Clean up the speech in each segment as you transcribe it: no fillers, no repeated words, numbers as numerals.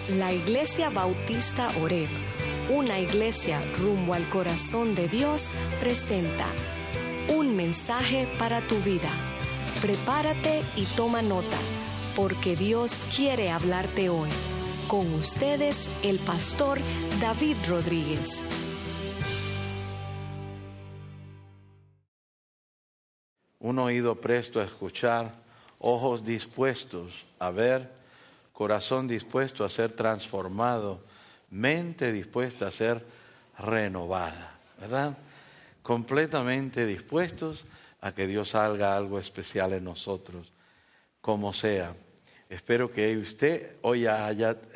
La Iglesia Bautista Oreb, una iglesia rumbo al corazón de Dios, presenta un mensaje para tu vida. Prepárate y toma nota, porque Dios quiere hablarte hoy. Con ustedes, el pastor David Rodríguez. Un oído presto a escuchar, ojos dispuestos a ver, corazón dispuesto a ser transformado, mente dispuesta a ser renovada, ¿verdad? Completamente dispuestos a que Dios haga algo especial en nosotros, como sea. Espero que usted hoy ha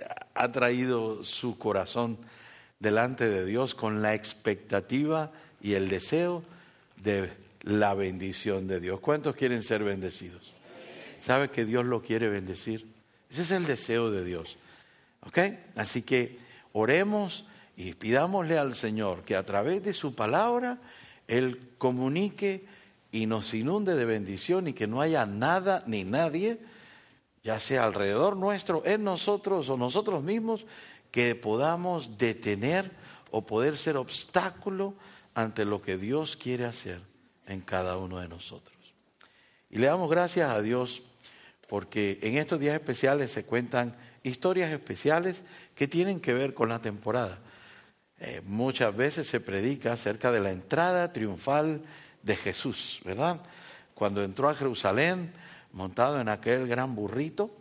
traído su corazón delante de Dios con la expectativa y el deseo de la bendición de Dios. ¿Cuántos quieren ser bendecidos? ¿Sabe que Dios lo quiere bendecir? Ese es el deseo de Dios. ¿Ok? Así que oremos y pidámosle al Señor que a través de su palabra Él comunique y nos inunde de bendición y que no haya nada ni nadie, ya sea alrededor nuestro, en nosotros o nosotros mismos, que podamos detener o poder ser obstáculo ante lo que Dios quiere hacer en cada uno de nosotros. Y le damos gracias a Dios porque en estos días especiales se cuentan historias especiales que tienen que ver con la temporada. Muchas veces se predica acerca de la entrada triunfal de Jesús, ¿verdad? Cuando entró a Jerusalén montado en aquel gran burrito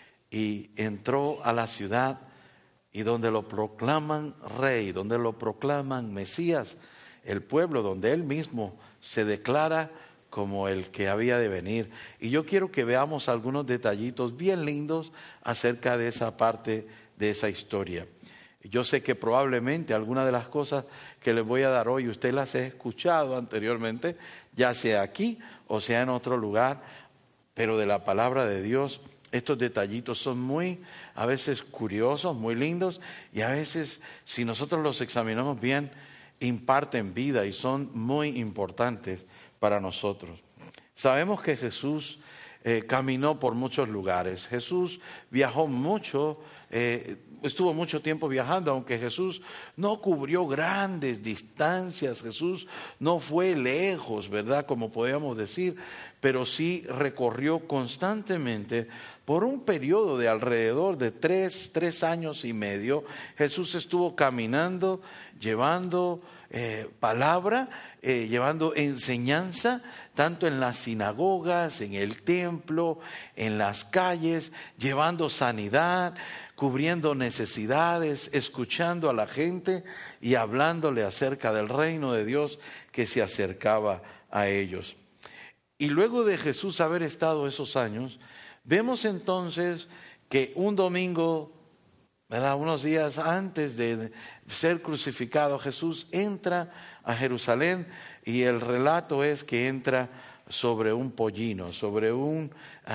y entró a la ciudad y donde lo proclaman rey, donde lo proclaman Mesías, el pueblo donde él mismo se declara como el que había de venir. Y yo quiero que veamos algunos detallitos bien lindos acerca de esa parte de esa historia. Yo sé que probablemente algunas de las cosas que les voy a dar hoy usted las ha escuchado anteriormente, ya sea aquí o sea en otro lugar, pero de la palabra de Dios estos detallitos son muy, a veces curiosos, muy lindos, y a veces, si nosotros los examinamos bien, imparten vida y son muy importantes para nosotros. Sabemos que Jesús caminó por muchos lugares. Jesús viajó mucho, estuvo mucho tiempo viajando, aunque Jesús no cubrió grandes distancias, Jesús no fue lejos, ¿verdad? Como podríamos decir, pero sí recorrió constantemente por un periodo de alrededor de 3 años y medio. Jesús estuvo caminando, llevando palabra, llevando enseñanza, tanto en las sinagogas, en el templo, en las calles, llevando sanidad, cubriendo necesidades, escuchando a la gente y hablándole acerca del reino de Dios que se acercaba a ellos. Y luego de Jesús haber estado esos años, vemos entonces que un domingo, ¿verdad?, unos días antes de ser crucificado, Jesús entra a Jerusalén y el relato es que entra sobre un pollino, sobre un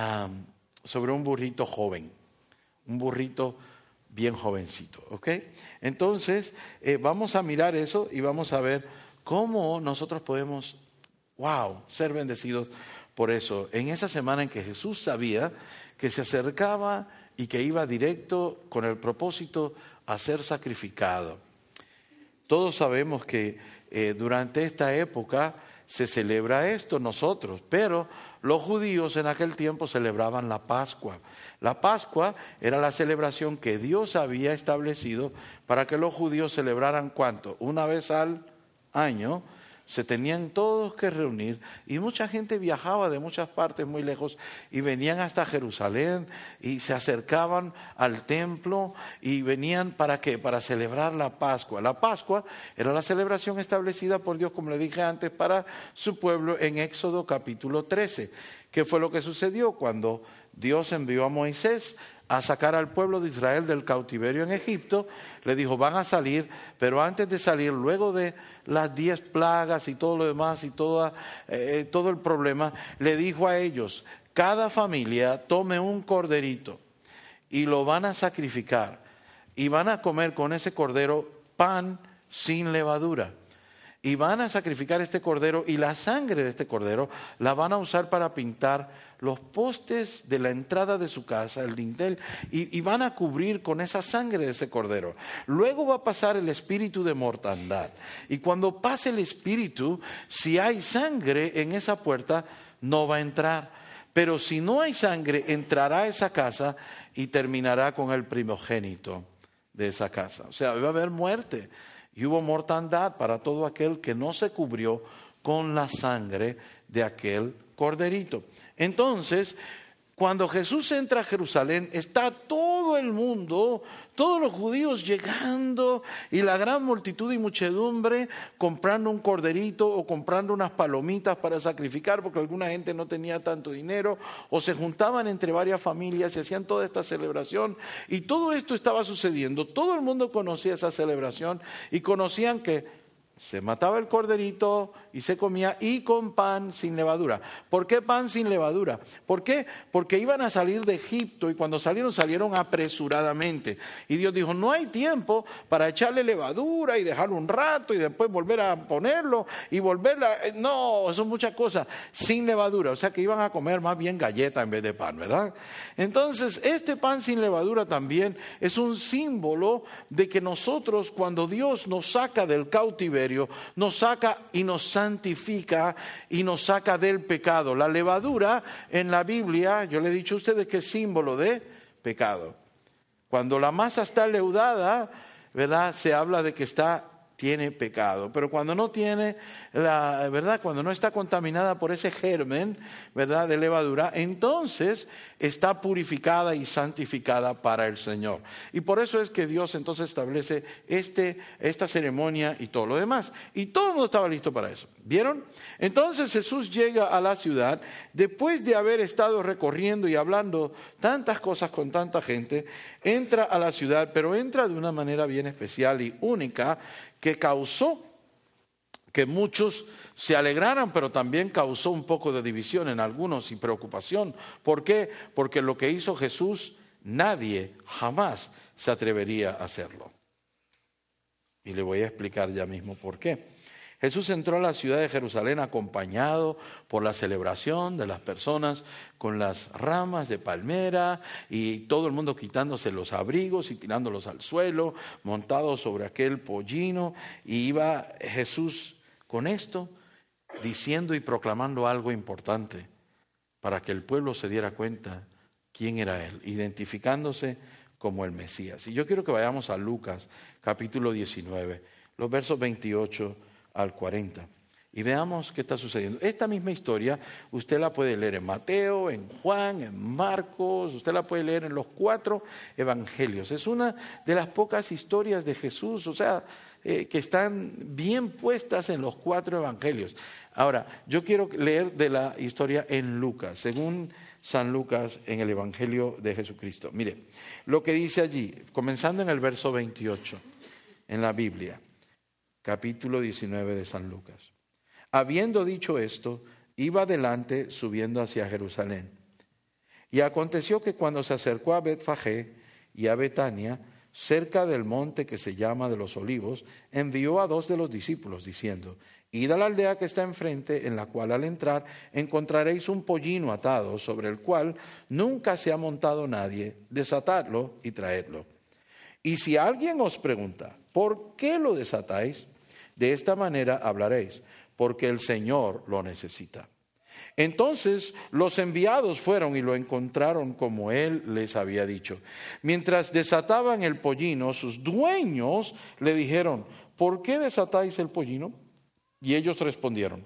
burrito joven, un burrito bien jovencito, ¿ok? Entonces vamos a mirar eso y vamos a ver cómo nosotros podemos, ser bendecidos por eso. En esa semana en que Jesús sabía que se acercaba y que iba directo con el propósito a ser sacrificado. Todos sabemos que durante esta época se celebra esto nosotros, pero los judíos en aquel tiempo celebraban la Pascua. La Pascua era la celebración que Dios había establecido para que los judíos celebraran ¿cuánto? Una vez al año. Se tenían todos que reunir y mucha gente viajaba de muchas partes muy lejos y venían hasta Jerusalén y se acercaban al templo y venían ¿para qué? Para celebrar la Pascua. La Pascua era la celebración establecida por Dios, como le dije antes, para su pueblo en Éxodo capítulo 13. ¿Qué fue lo que sucedió cuando Dios envió a Moisés a sacar al pueblo de Israel del cautiverio en Egipto? Le dijo, van a salir, pero antes de salir, luego de las 10 plagas y todo lo demás y todo el problema, le dijo a ellos, cada familia tome un corderito y lo van a sacrificar y van a comer con ese cordero pan sin levadura. y van a sacrificar este cordero, y la sangre de este cordero la van a usar para pintar los postes de la entrada de su casa, el dintel, y van a cubrir con esa sangre de ese cordero. Luego va a pasar el espíritu de mortandad, y cuando pase el espíritu, si hay sangre en esa puerta, no va a entrar. Pero si no hay sangre, entrará a esa casa y terminará con el primogénito de esa casa. O sea, va a haber muerte. Y hubo mortandad para todo aquel que no se cubrió con la sangre de aquel corderito. Entonces, cuando Jesús entra a Jerusalén, está todo el mundo, todos los judíos llegando, y la gran multitud y muchedumbre comprando un corderito o comprando unas palomitas para sacrificar, porque alguna gente no tenía tanto dinero, o se juntaban entre varias familias y hacían toda esta celebración. Y todo esto estaba sucediendo. Todo el mundo conocía esa celebración y conocían que se mataba el corderito y se comía, y con pan sin levadura. ¿Por qué pan sin levadura? ¿Por qué? Porque iban a salir de Egipto, y cuando salieron apresuradamente. Y Dios dijo, no hay tiempo para echarle levadura y dejarlo un rato y después volver a ponerlo y volverla. No, son muchas cosas. Sin levadura, o sea que iban a comer más bien galleta en vez de pan, ¿verdad? Entonces, este pan sin levadura también es un símbolo de que nosotros, cuando Dios nos saca del cautiverio, nos saca y nos santifica y nos saca del pecado. La levadura en la Biblia, yo le he dicho a ustedes que es símbolo de pecado. Cuando la masa está leudada, ¿verdad? Se habla de que tiene pecado, pero cuando no tiene, ¿verdad? Cuando no está contaminada por ese germen, ¿verdad? De levadura, entonces está purificada y santificada para el Señor. Y por eso es que Dios entonces establece esta ceremonia y todo lo demás. Y todo el mundo estaba listo para eso. ¿Vieron? Entonces Jesús llega a la ciudad después de haber estado recorriendo y hablando tantas cosas con tanta gente. Entra a la ciudad, pero entra de una manera bien especial y única, que causó que muchos se alegraran, pero también causó un poco de división en algunos y preocupación. ¿Por qué? Porque lo que hizo Jesús, nadie jamás se atrevería a hacerlo. Y le voy a explicar ya mismo por qué. Jesús entró a la ciudad de Jerusalén acompañado por la celebración de las personas con las ramas de palmera, y todo el mundo quitándose los abrigos y tirándolos al suelo, montados sobre aquel pollino. Y iba Jesús con esto diciendo y proclamando algo importante para que el pueblo se diera cuenta quién era Él, identificándose como el Mesías. Y yo quiero que vayamos a Lucas capítulo 19, los versos 28 al 40. Y veamos qué está sucediendo. Esta misma historia usted la puede leer en Mateo, en Juan, en Marcos, usted la puede leer en los 4 evangelios. Es una de las pocas historias de Jesús, o sea, que están bien puestas en los 4 evangelios. Ahora, yo quiero leer de la historia en Lucas, según San Lucas en el Evangelio de Jesucristo. Mire, lo que dice allí, comenzando en el verso 28, en la Biblia. Capítulo 19 de San Lucas. Habiendo dicho esto, iba adelante subiendo hacia Jerusalén. Y aconteció que cuando se acercó a Betfagé y a Betania, cerca del monte que se llama de los Olivos, envió a 2 de los discípulos, diciendo: Id a la aldea que está enfrente, en la cual al entrar encontraréis un pollino atado, sobre el cual nunca se ha montado nadie. Desatadlo y traedlo. Y si alguien os pregunta, ¿por qué lo desatáis? De esta manera hablaréis, porque el Señor lo necesita. Entonces los enviados fueron y lo encontraron como Él les había dicho. Mientras desataban el pollino, sus dueños le dijeron: ¿por qué desatáis el pollino? Y ellos respondieron: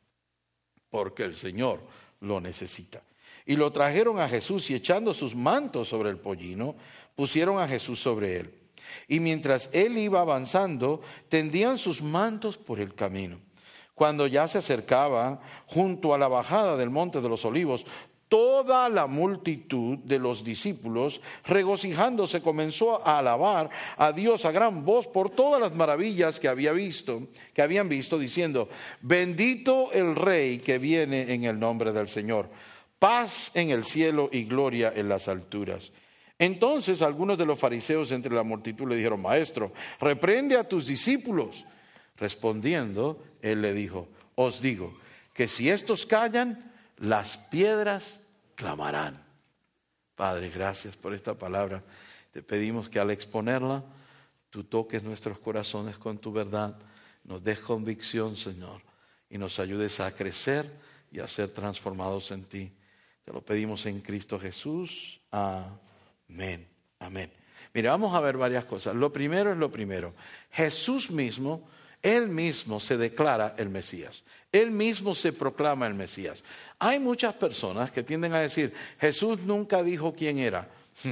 porque el Señor lo necesita. Y lo trajeron a Jesús, y echando sus mantos sobre el pollino, pusieron a Jesús sobre él. Y mientras él iba avanzando, tendían sus mantos por el camino. Cuando ya se acercaba junto a la bajada del monte de los Olivos, toda la multitud de los discípulos, regocijándose, comenzó a alabar a Dios a gran voz por todas las maravillas que habían visto, diciendo: bendito el Rey que viene en el nombre del Señor. Paz en el cielo y gloria en las alturas. Entonces algunos de los fariseos entre la multitud le dijeron: Maestro, reprende a tus discípulos. Respondiendo, él le dijo: os digo que si estos callan, las piedras clamarán. Padre, gracias por esta palabra. Te pedimos que al exponerla, tú toques nuestros corazones con tu verdad, nos des convicción, Señor, y nos ayudes a crecer y a ser transformados en ti. Te lo pedimos en Cristo Jesús. Amén. Amén. Mira, vamos a ver varias cosas. Lo primero es lo primero. Jesús mismo, Él mismo se declara el Mesías. Él mismo se proclama el Mesías. Hay muchas personas que tienden a decir: Jesús nunca dijo quién era.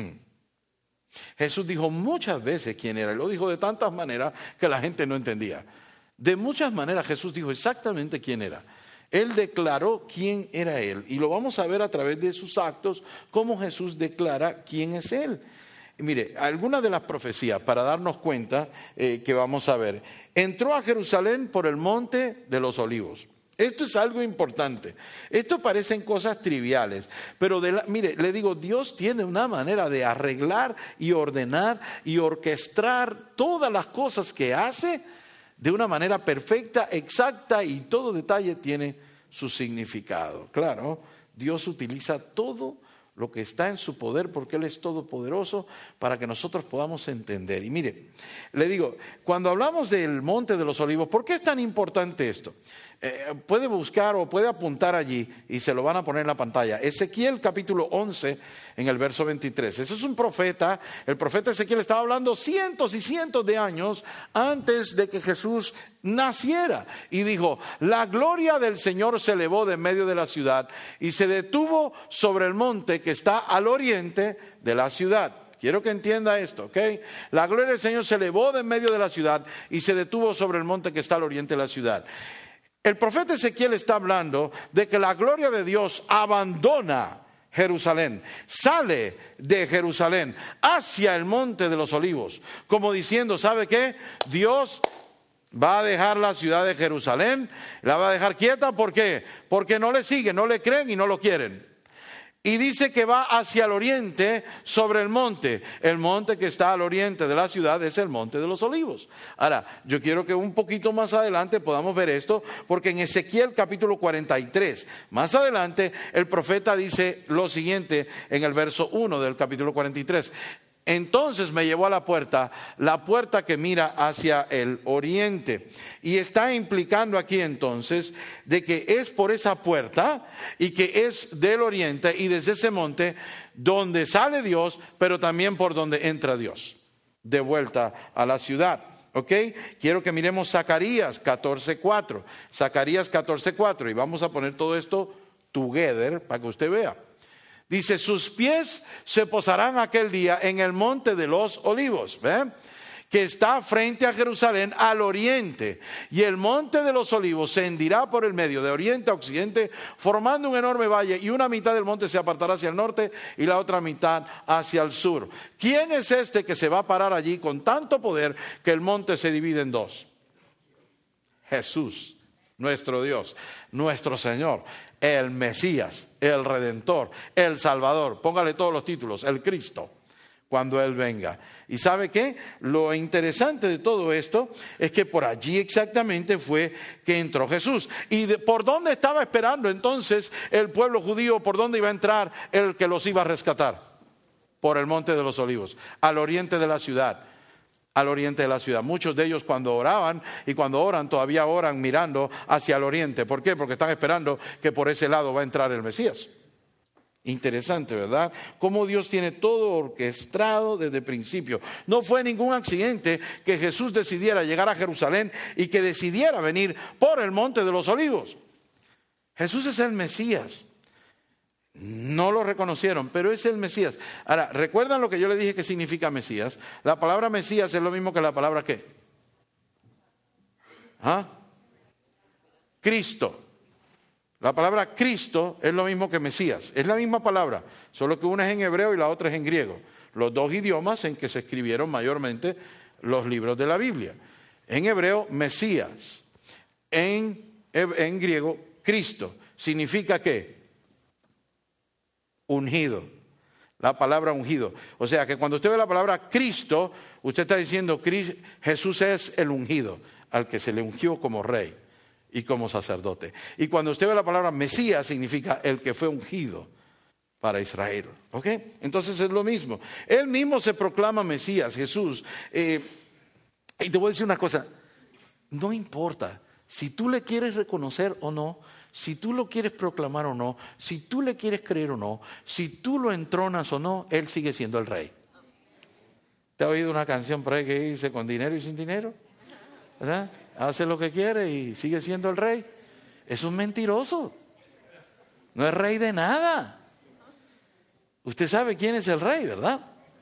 Jesús dijo muchas veces quién era. Y lo dijo de tantas maneras que la gente no entendía. De muchas maneras Jesús dijo exactamente quién era. Él declaró quién era Él. Y lo vamos a ver a través de sus actos, cómo Jesús declara quién es Él. Mire, algunas de las profecías para darnos cuenta que vamos a ver. Entró a Jerusalén por el monte de los olivos. Esto es algo importante. Esto parecen cosas triviales, pero mire, le digo, Dios tiene una manera de arreglar y ordenar y orquestar todas las cosas que hace de una manera perfecta, exacta, y todo detalle tiene su significado. Claro, Dios utiliza todo lo que está en su poder, porque Él es todopoderoso, para que nosotros podamos entender. Y mire, le digo, cuando hablamos del Monte de los Olivos, ¿por qué es tan importante esto? Puede buscar o puede apuntar allí y se lo van a poner en la pantalla. Ezequiel capítulo 11 en el verso 23. Ese es un profeta. El profeta Ezequiel estaba hablando cientos y cientos de años antes de que Jesús naciera. Y dijo: la gloria del Señor se elevó de en medio de la ciudad y se detuvo sobre el monte que está al oriente de la ciudad. Quiero que entienda esto, ¿ok? La gloria del Señor se elevó de en medio de la ciudad y se detuvo sobre el monte que está al oriente de la ciudad. El profeta Ezequiel está hablando de que la gloria de Dios abandona Jerusalén, sale de Jerusalén hacia el monte de los olivos, como diciendo: ¿sabe qué? Dios va a dejar la ciudad de Jerusalén, la va a dejar quieta. ¿Por qué? Porque no le siguen, no le creen y no lo quieren. Y dice que va hacia el oriente sobre el monte. El monte que está al oriente de la ciudad es el monte de los olivos. Ahora, yo quiero que un poquito más adelante podamos ver esto, porque en Ezequiel capítulo 43, más adelante, el profeta dice lo siguiente en el verso 1 del capítulo 43. Entonces me llevó a la puerta que mira hacia el oriente. Y está implicando aquí entonces de que es por esa puerta y que es del oriente y desde ese monte donde sale Dios, pero también por donde entra Dios, de vuelta a la ciudad. ¿Ok? Quiero que miremos Zacarías 14:4. Zacarías 14:4, y vamos a poner todo esto together para que usted vea. Dice: sus pies se posarán aquel día en el monte de los olivos, ¿ve? Que está frente a Jerusalén al oriente. Y el monte de los olivos se hendirá por el medio, de oriente a occidente, formando un enorme valle, y una mitad del monte se apartará hacia el norte y la otra mitad hacia el sur. ¿Quién es este que se va a parar allí con tanto poder que el monte se divide en dos? Jesús, nuestro Dios, nuestro Señor, el Mesías, el Redentor, el Salvador, póngale todos los títulos, el Cristo, cuando Él venga. ¿Y sabe qué? Lo interesante de todo esto es que por allí exactamente fue que entró Jesús. ¿Y por dónde estaba esperando entonces el pueblo judío? ¿Por dónde iba a entrar el que los iba a rescatar? Por el monte de los olivos, al oriente de la ciudad. Al oriente de la ciudad. Muchos de ellos cuando oraban y cuando oran todavía oran mirando hacia el oriente. ¿Por qué? Porque están esperando que por ese lado va a entrar el Mesías. Interesante, ¿verdad? Cómo Dios tiene todo orquestado desde el principio. No fue ningún accidente que Jesús decidiera llegar a Jerusalén y que decidiera venir por el monte de los olivos. Jesús es el Mesías. No lo reconocieron, pero es el Mesías. Ahora, ¿recuerdan lo que yo le dije que significa Mesías? La palabra Mesías es lo mismo que la palabra ¿qué? Cristo. La palabra Cristo es lo mismo que Mesías. Es la misma palabra, solo que una es en hebreo y la otra es en griego. Los dos idiomas en que se escribieron mayormente los libros de la Biblia. En hebreo, Mesías. En griego, Cristo. ¿Significa qué? Ungido. La palabra ungido. O sea que cuando usted ve la palabra Cristo, usted está diciendo Jesús es el ungido. al que se le ungió como rey y como sacerdote. Y cuando usted ve la palabra Mesías, significa el que fue ungido para Israel. ¿Ok? Entonces es lo mismo. Él mismo se proclama Mesías, Jesús. Y te voy a decir una cosa, no importa si tú le quieres reconocer o no, si tú lo quieres proclamar o no, si tú le quieres creer o no, si tú lo entronas o no, Él sigue siendo el rey. ¿Te ha oído una canción por ahí que dice con dinero y sin dinero? ¿Verdad? Hace lo que quiere y sigue siendo el rey. Es un mentiroso. No es rey de nada. Usted sabe quién es el rey, ¿verdad?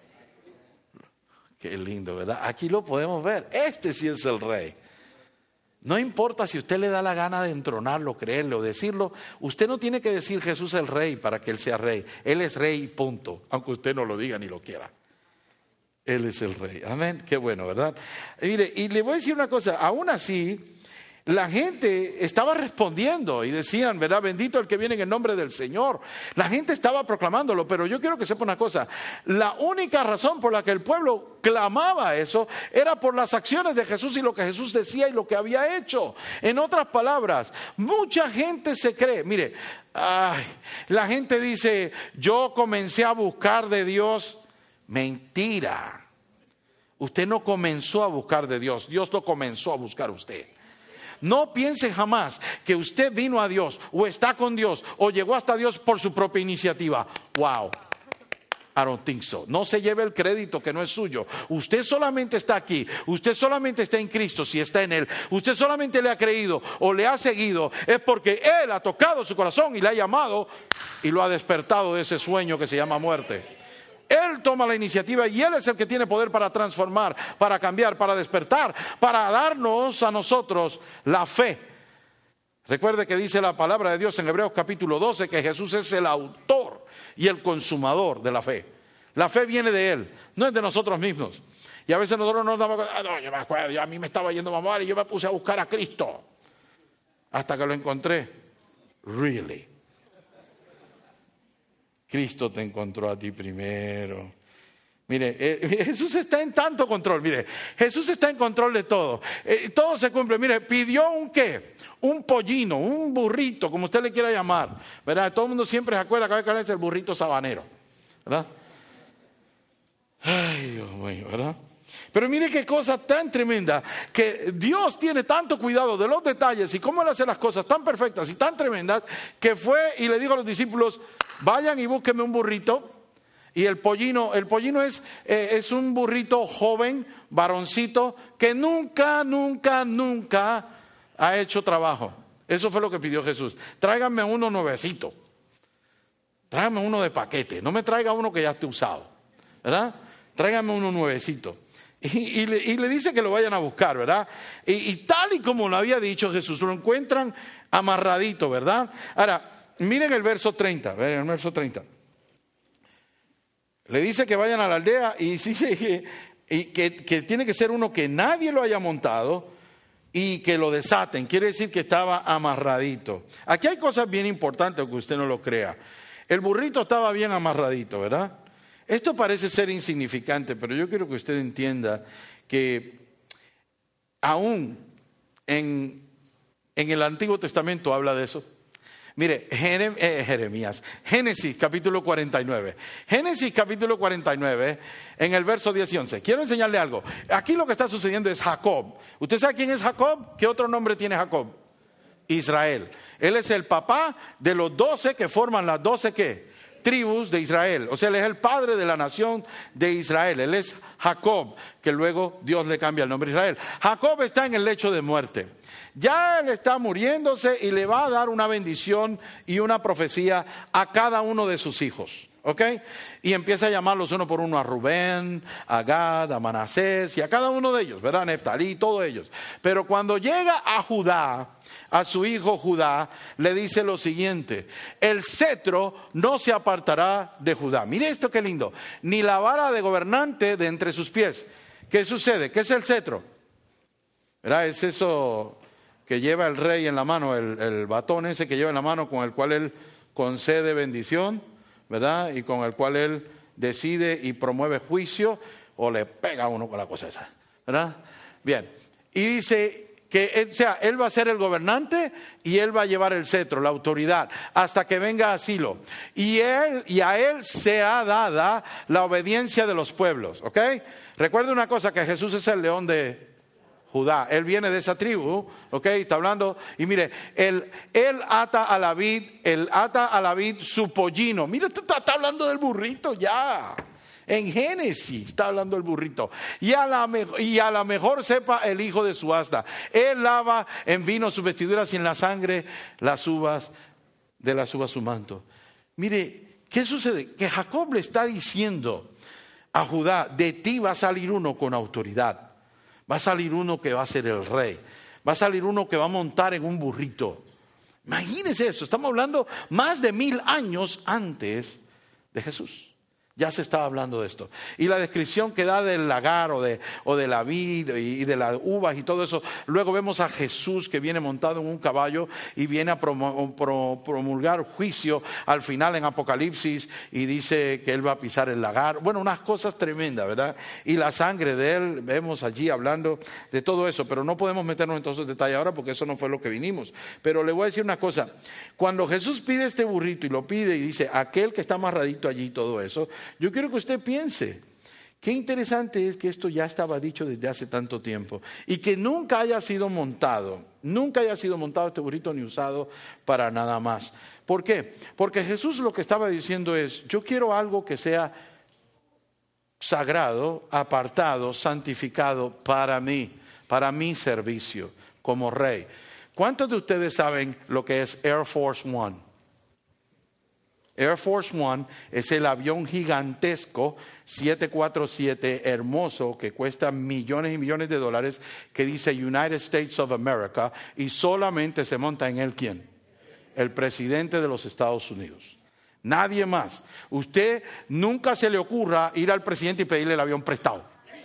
Qué lindo, ¿verdad? Aquí lo podemos ver. Este sí es el rey. No importa si usted le da la gana de entronarlo, creerlo o decirlo. Usted no tiene que decir Jesús es el rey para que Él sea rey. Él es rey, punto. Aunque usted no lo diga ni lo quiera. Él es el rey. Amén. Qué bueno, ¿verdad? Mire, y le voy a decir una cosa. Aún así, la gente estaba respondiendo y decían, ¿verdad? Bendito el que viene en el nombre del Señor. La gente estaba proclamándolo, pero yo quiero que sepa una cosa. La única razón por la que el pueblo clamaba eso era por las acciones de Jesús y lo que Jesús decía y lo que había hecho. En otras palabras, mucha gente se cree, mire, la gente dice, yo comencé a buscar de Dios. Mentira. Usted no comenzó a buscar de Dios, Dios lo comenzó a buscar a usted. No piense jamás que usted vino a Dios o está con Dios o llegó hasta Dios por su propia iniciativa. Wow, I don't think so. No se lleve el crédito que no es suyo. Usted solamente está aquí, usted solamente está en Cristo si está en Él. Usted solamente le ha creído o le ha seguido es porque Él ha tocado su corazón y le ha llamado y lo ha despertado de ese sueño que se llama muerte. Él toma la iniciativa y Él es el que tiene poder para transformar, para cambiar, para despertar, para darnos a nosotros la fe. Recuerde que dice la palabra de Dios en Hebreos capítulo 12 que Jesús es el autor y el consumador de la fe. La fe viene de Él, no es de nosotros mismos. Y a veces nosotros nos damos cuenta, no, yo me acuerdo, a mí me estaba yendo mal y yo me puse a buscar a Cristo. Hasta que lo encontré. Really. Cristo te encontró a ti primero. Mire, Jesús está en tanto control. Mire, Jesús está en control de todo. Todo se cumple. Mire, pidió un qué, un pollino, un burrito, como usted le quiera llamar. ¿Verdad? Todo el mundo siempre se acuerda que es el burrito sabanero. ¿Verdad? Ay, Dios mío, ¿verdad? Pero mire qué cosa tan tremenda, que Dios tiene tanto cuidado de los detalles y cómo Él hace las cosas tan perfectas y tan tremendas, que fue y le dijo a los discípulos, vayan y búsquenme un burrito. Y el pollino es un burrito joven, varoncito, que nunca ha hecho trabajo. Eso fue lo que pidió Jesús. Tráiganme uno nuevecito. Tráiganme uno de paquete. No me traiga uno que ya esté usado. ¿Verdad? Tráiganme uno nuevecito. Y le dice que lo vayan a buscar, ¿verdad? Y tal y como lo había dicho Jesús, lo encuentran amarradito, ¿verdad? Ahora, miren el verso 30, el verso 30. Le dice que vayan a la aldea y dice que tiene que ser uno que nadie lo haya montado y que lo desaten. Quiere decir que estaba amarradito. Aquí hay cosas bien importantes, aunque usted no lo crea. El burrito estaba bien amarradito, ¿verdad? Esto parece ser insignificante, pero yo quiero que usted entienda que aún en el Antiguo Testamento habla de eso. Mire, Génesis capítulo 49. Génesis capítulo 49, en el verso 10 y 11. Quiero enseñarle algo. Aquí lo que está sucediendo es Jacob. ¿Usted sabe quién es Jacob? ¿Qué otro nombre tiene Jacob? Israel. Él es el papá de los 12 que forman las 12 ¿qué? Tribus de Israel. O sea, él es el padre de la nación de Israel. Él es Jacob, que luego Dios le cambia el nombre Israel. Jacob está en el lecho de muerte. Ya él está muriéndose y le va a dar una bendición y una profecía a cada uno de sus hijos. ¿Ok? Y empieza a llamarlos uno por uno, a Rubén, a Gad, a Manasés y a cada uno de ellos, ¿verdad? Neftalí, todos ellos. Pero cuando llega a Judá, a su hijo Judá, le dice lo siguiente: el cetro no se apartará de Judá. Mire esto qué lindo. Ni la vara de gobernante de entre sus pies. ¿Qué sucede? ¿Qué es el cetro? ¿Verdad? Es eso que lleva el rey en la mano, el batón ese que lleva en la mano con el cual él concede bendición, ¿verdad? Y con el cual él decide y promueve juicio o le pega a uno con la cosa esa, ¿verdad? Bien, y dice, o sea, él va a ser el gobernante y él va a llevar el cetro, la autoridad, hasta que venga Silo. Y a él será dada la obediencia de los pueblos, ¿ok? Recuerda una cosa, que Jesús es el león de Judá. Él viene de esa tribu, ¿ok? Está hablando, y mire, él ata a la vid su pollino. Mira, está hablando del burrito ya. En Génesis está hablando el burrito. Y a la mejor sepa el hijo de su asna. Él lava en vino sus vestiduras y en la sangre de las uvas su manto. Mire, ¿qué sucede? Que Jacob le está diciendo a Judá: de ti va a salir uno con autoridad. Va a salir uno que va a ser el rey. Va a salir uno que va a montar en un burrito. Imagínense eso. Estamos hablando más de 1000 años antes de Jesús. Ya se estaba hablando de esto. Y la descripción que da del lagar o de la vid y de las uvas y todo eso. Luego vemos a Jesús que viene montado en un caballo y viene a promulgar juicio al final en Apocalipsis, y dice que él va a pisar el lagar. Bueno, unas cosas tremendas, ¿verdad? Y la sangre de él, vemos allí hablando de todo eso. Pero no podemos meternos en todos esos detalles ahora, porque eso no fue lo que vinimos. Pero le voy a decir una cosa. Cuando Jesús pide este burrito, y lo pide y dice aquel que está amarradito allí y todo eso, yo quiero que usted piense, qué interesante es que esto ya estaba dicho desde hace tanto tiempo y que nunca haya sido montado este burrito ni usado para nada más. ¿Por qué? Porque Jesús lo que estaba diciendo es: yo quiero algo que sea sagrado, apartado, santificado para mi servicio como rey. ¿Cuántos de ustedes saben lo que es Air Force One? Air Force One es el avión gigantesco 747 hermoso que cuesta millones y millones de dólares, que dice United States of America, y solamente se monta en él ¿quién? El presidente de los Estados Unidos. Nadie más. Usted nunca se le ocurra ir al presidente y pedirle el avión prestado,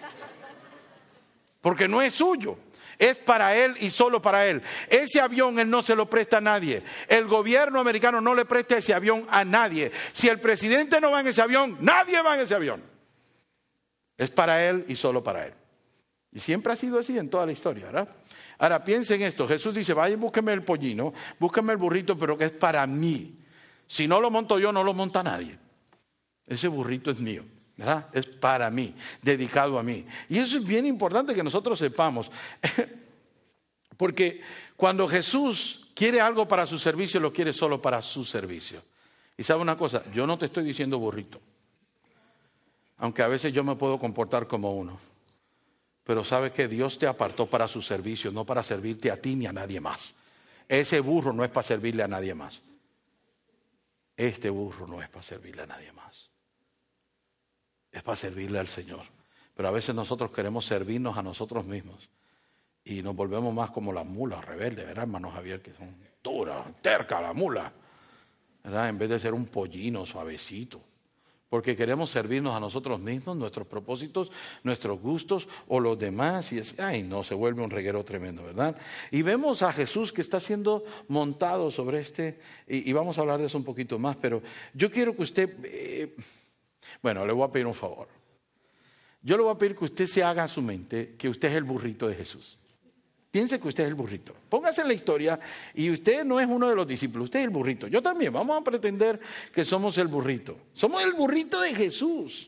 porque no es suyo. Es para él y solo para él. Ese avión él no se lo presta a nadie. El gobierno americano no le presta ese avión a nadie. Si el presidente no va en ese avión, nadie va en ese avión. Es para él y solo para él. Y siempre ha sido así en toda la historia, ¿verdad? Ahora piensen esto. Jesús dice: vayan, búsquenme el pollino, búsquenme el burrito, pero que es para mí. Si no lo monto yo, no lo monta nadie. Ese burrito es mío, ¿verdad? Es para mí, dedicado a mí. Y eso es bien importante que nosotros sepamos. Porque cuando Jesús quiere algo para su servicio, lo quiere solo para su servicio. Y sabe una cosa, yo no te estoy diciendo burrito, aunque a veces yo me puedo comportar como uno. Pero sabe que Dios te apartó para su servicio, no para servirte a ti ni a nadie más. Ese burro no es para servirle a nadie más. Este burro no es para servirle a nadie más. Es para servirle al Señor. Pero a veces nosotros queremos servirnos a nosotros mismos y nos volvemos más como las mulas rebeldes, ¿verdad, hermano Javier? Que son duras, tercas la mula, ¿verdad? En vez de ser un pollino suavecito. Porque queremos servirnos a nosotros mismos, nuestros propósitos, nuestros gustos o los demás. Y se vuelve un reguero tremendo, ¿verdad? Y vemos a Jesús que está siendo montado sobre y vamos a hablar de eso un poquito más. Pero yo quiero que usted, le voy a pedir un favor. Yo le voy a pedir que usted se haga a su mente que usted es el burrito de Jesús. Piense que usted es el burrito. Póngase en la historia y usted no es uno de los discípulos, usted es el burrito. Yo también, vamos a pretender que somos el burrito. Somos el burrito de Jesús.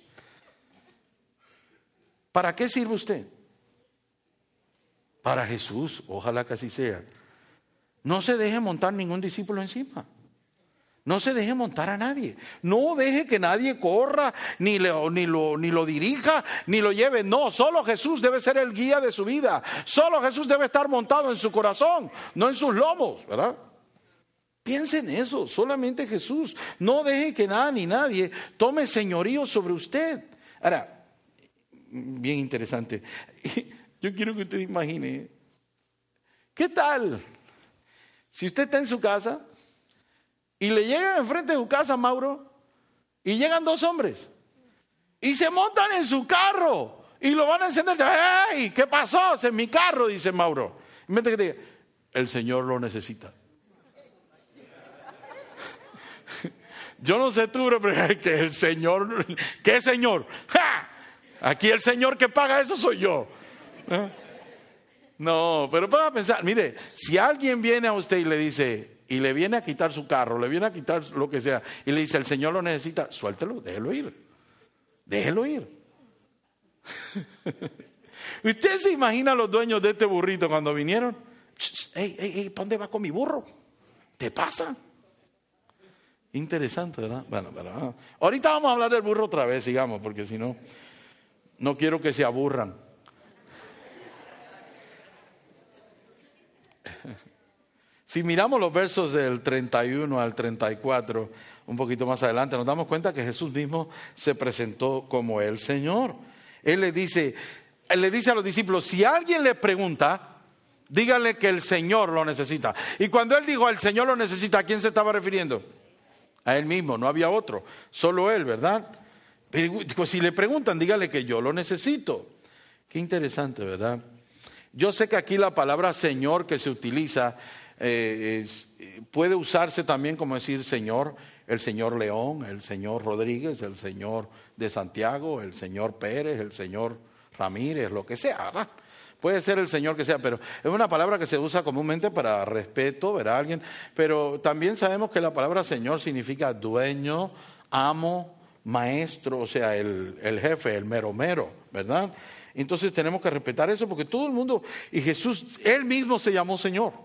¿Para qué sirve usted? Para Jesús, ojalá que así sea. No se deje montar ningún discípulo encima. No se deje montar a nadie. No deje que nadie corra, ni lo dirija, ni lo lleve. No, solo Jesús debe ser el guía de su vida. Solo Jesús debe estar montado en su corazón, no en sus lomos, ¿verdad? Piense en eso, solamente Jesús. No deje que nada ni nadie tome señorío sobre usted. Ahora, bien interesante. Yo quiero que usted imagine, ¿qué tal si usted está en su casa y le llegan enfrente de su casa, Mauro, y llegan dos hombres y se montan en su carro y lo van a encender? ¡Hey! ¿Qué pasó? Es mi carro, dice Mauro. En vez de que te diga, el Señor lo necesita. Yo no sé tú, pero que el Señor, ¿qué Señor? ¡Ja! Aquí el Señor que paga eso soy yo. No, pero para pensar, mire, si alguien viene a usted y le dice, y le viene a quitar su carro, le viene a quitar lo que sea, y le dice, el Señor lo necesita, suéltelo, déjelo ir. Déjelo ir. ¿Usted se imagina los dueños de este burrito cuando vinieron? Ey, ¿para dónde va con mi burro? ¿Te pasa? Interesante, ¿verdad? Bueno, pero, ahorita vamos a hablar del burro otra vez, sigamos, porque si no, no quiero que se aburran. Si miramos los versos del 31 al 34, un poquito más adelante, nos damos cuenta que Jesús mismo se presentó como el Señor. Él le dice a los discípulos, si alguien le pregunta, díganle que el Señor lo necesita. Y cuando Él dijo, el Señor lo necesita, ¿a quién se estaba refiriendo? A Él mismo, no había otro, solo Él, ¿verdad? Pero si le preguntan, díganle que yo lo necesito. Qué interesante, ¿verdad? Yo sé que aquí la palabra Señor que se utiliza puede usarse también como decir Señor, el señor León, el señor Rodríguez, el señor de Santiago, el señor Pérez, el señor Ramírez, lo que sea, ¿verdad? Puede ser el señor que sea, pero es una palabra que se usa comúnmente para respeto, ver a alguien, pero también sabemos que la palabra Señor significa dueño, amo, maestro, o sea, el jefe, el mero, ¿verdad? Entonces tenemos que respetar eso porque todo el mundo, y Jesús, Él mismo se llamó Señor.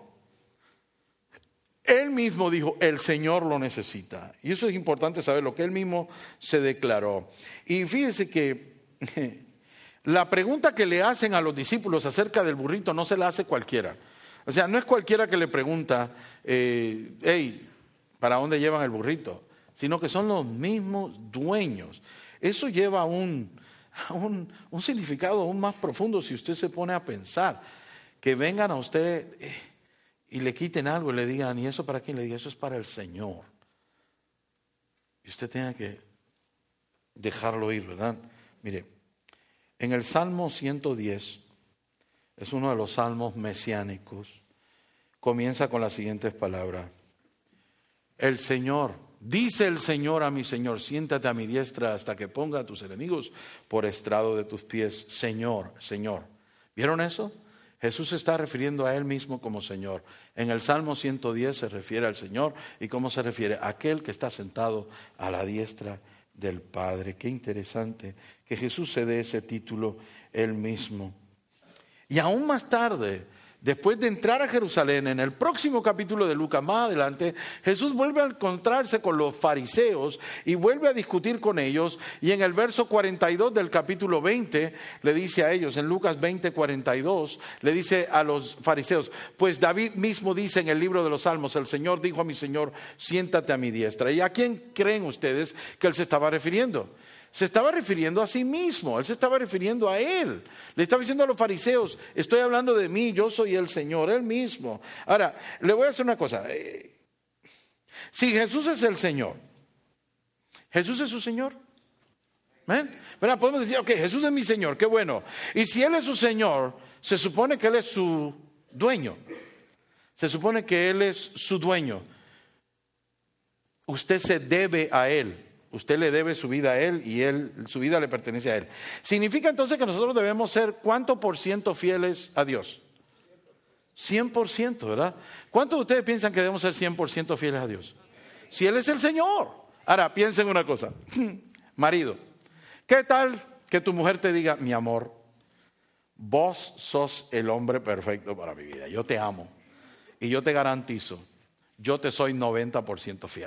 Él mismo dijo, el Señor lo necesita. Y eso es importante saber, lo que Él mismo se declaró. Y fíjese que la pregunta que le hacen a los discípulos acerca del burrito no se la hace cualquiera. O sea, no es cualquiera que le pregunta, hey, ¿para dónde llevan el burrito? Sino que son los mismos dueños. Eso lleva a un significado aún más profundo si usted se pone a pensar. Que vengan a usted y le quiten algo y le digan, ¿y eso para quién? Le diga, eso es para el Señor. Y usted tenga que dejarlo ir, ¿verdad? Mire, en el Salmo 110, es uno de los salmos mesiánicos, comienza con las siguientes palabras. El Señor, dice el Señor a mi Señor, siéntate a mi diestra hasta que ponga a tus enemigos por estrado de tus pies. Señor, Señor. ¿Vieron eso? Jesús se está refiriendo a Él mismo como Señor. En el Salmo 110 se refiere al Señor. ¿Y cómo se refiere? A aquel que está sentado a la diestra del Padre. Qué interesante que Jesús se dé ese título Él mismo. Y aún más tarde, después de entrar a Jerusalén, en el próximo capítulo de Lucas, más adelante, Jesús vuelve a encontrarse con los fariseos y vuelve a discutir con ellos. Y en el verso 42 del capítulo 20 le dice a ellos, en Lucas 20:42, le dice a los fariseos, pues David mismo dice en el libro de los Salmos, el Señor dijo a mi Señor, siéntate a mi diestra. ¿Y a quién creen ustedes que Él se estaba refiriendo? Se estaba refiriendo a sí mismo, Él se estaba refiriendo a Él. Le estaba diciendo a los fariseos, estoy hablando de mí, yo soy el Señor, Él mismo. Ahora, le voy a decir una cosa. Si Jesús es el Señor, ¿Jesús es su Señor? ¿Ven? ¿Verdad? Podemos decir, ok, Jesús es mi Señor, qué bueno. Y si Él es su Señor, se supone que Él es su dueño. Se supone que Él es su dueño. Usted se debe a Él. Usted le debe su vida a Él y su vida le pertenece a Él. Significa entonces que nosotros debemos ser ¿cuánto por ciento fieles a Dios? 100%, ¿verdad? ¿Cuántos de ustedes piensan que debemos ser 100% fieles a Dios? Si Él es el Señor. Ahora, piensen una cosa. Marido, ¿qué tal que tu mujer te diga, mi amor, vos sos el hombre perfecto para mi vida? Yo te amo y yo te garantizo, yo te soy 90% fiel.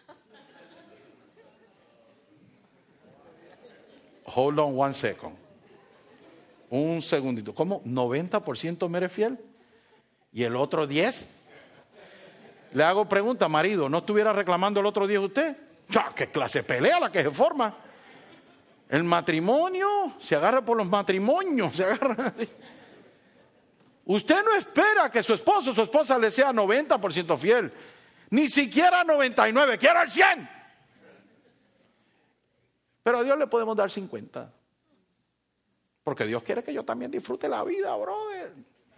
Hold on one second. Un segundito. ¿Cómo? ¿90% me eres fiel? ¿Y el otro 10%? Le hago pregunta, marido, ¿no estuviera reclamando el otro 10% usted? ¡Ya, qué clase de pelea la que se forma! El matrimonio se agarra por los matrimonios. Se agarra. Usted no espera que su esposo o su esposa le sea 90% fiel. Ni siquiera 99%, quiero el 100%. Pero a Dios le podemos dar 50. Porque Dios quiere que yo también disfrute la vida, brother.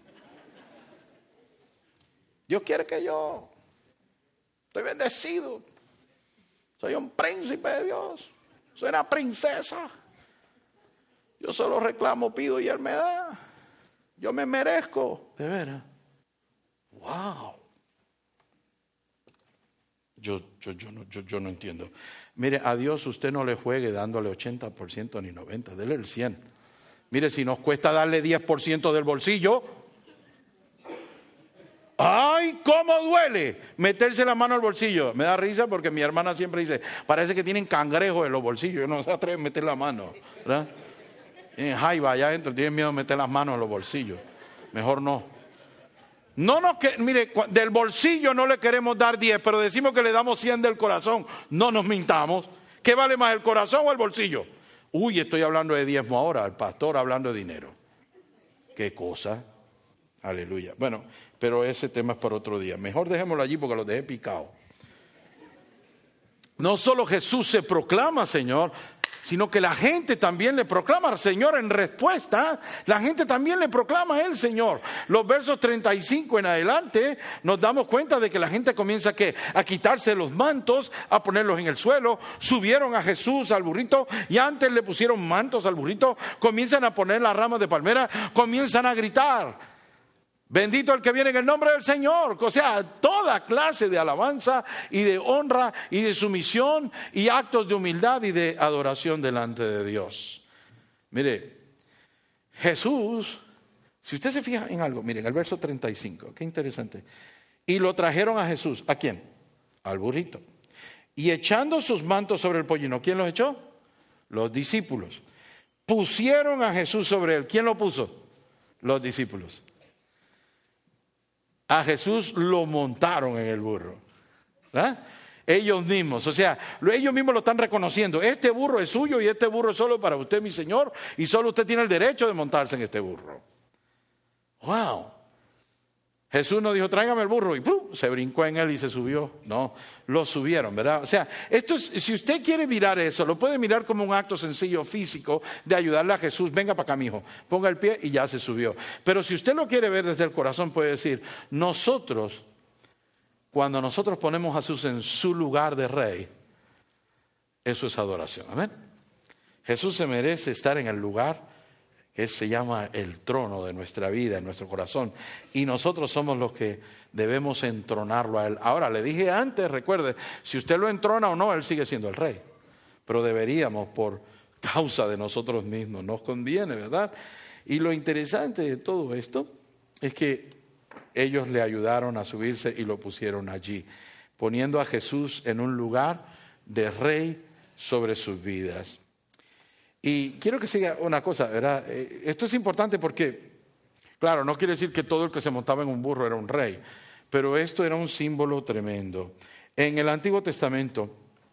Dios quiere que yo estoy bendecido. Soy un príncipe de Dios. Soy una princesa. Yo solo reclamo, pido y Él me da. Yo me merezco, de veras. Wow. Yo no entiendo. Mire, a Dios usted no le juegue dándole 80% ni 90%, déle el 100%. Mire, si nos cuesta darle 10% del bolsillo, ¡ay, cómo duele meterse la mano al bolsillo! Me da risa porque mi hermana siempre dice, parece que tienen cangrejos en los bolsillos. Yo no se atreve a meter la mano, ¿verdad? Tienen jaiba allá adentro, tienen miedo de meter las manos en los bolsillos. Mejor no. Mire, del bolsillo no le queremos dar 10, pero decimos que le damos 100 del corazón. No nos mintamos. ¿Qué vale más, el corazón o el bolsillo? Uy, estoy hablando de diezmo ahora, el pastor hablando de dinero. ¿Qué cosa? Aleluya. Bueno, pero ese tema es para otro día. Mejor dejémoslo allí porque lo dejé picado. No solo Jesús se proclama Señor, sino que la gente también le proclama al Señor en respuesta. La gente también le proclama a Él Señor. Los versos 35 en adelante nos damos cuenta de que la gente comienza a quitarse los mantos, a ponerlos en el suelo. Subieron a Jesús al burrito y antes le pusieron mantos al burrito. Comienzan a poner las ramas de palmera, comienzan a gritar: bendito el que viene en el nombre del Señor. O sea, toda clase de alabanza y de honra y de sumisión y actos de humildad y de adoración delante de Dios. Mire, Jesús, si usted se fija en algo, miren, el verso 35, qué interesante. Y lo trajeron a Jesús, ¿a quién? Al burrito. Y echando sus mantos sobre el pollino, ¿quién los echó? Los discípulos. Pusieron a Jesús sobre él. ¿Quién lo puso? Los discípulos. A Jesús lo montaron en el burro, ¿verdad? Ellos mismos, o sea, ellos mismos lo están reconociendo. Este burro es suyo y este burro es solo para usted, mi Señor, y solo usted tiene el derecho de montarse en este burro. ¡Wow! Jesús no dijo, tráigame el burro, y ¡pum!, se brincó en él y se subió. No, lo subieron, ¿verdad? O sea, esto es, si usted quiere mirar eso, lo puede mirar como un acto sencillo, físico, de ayudarle a Jesús. Venga para acá, mijo, ponga el pie y ya se subió. Pero si usted lo quiere ver desde el corazón, puede decir, cuando nosotros ponemos a Jesús en su lugar de rey, eso es adoración. Amén. Jesús se merece estar en el lugar que se llama el trono de nuestra vida, en nuestro corazón. Y nosotros somos los que debemos entronarlo a Él. Ahora, le dije antes, recuerde, si usted lo entrona o no, Él sigue siendo el rey. Pero deberíamos, por causa de nosotros mismos, nos conviene, ¿verdad? Y lo interesante de todo esto es que ellos le ayudaron a subirse y lo pusieron allí, poniendo a Jesús en un lugar de rey sobre sus vidas. Y quiero que siga una cosa, ¿verdad? Esto es importante porque, claro, no quiere decir que todo el que se montaba en un burro era un rey, pero esto era un símbolo tremendo. En el Antiguo Testamento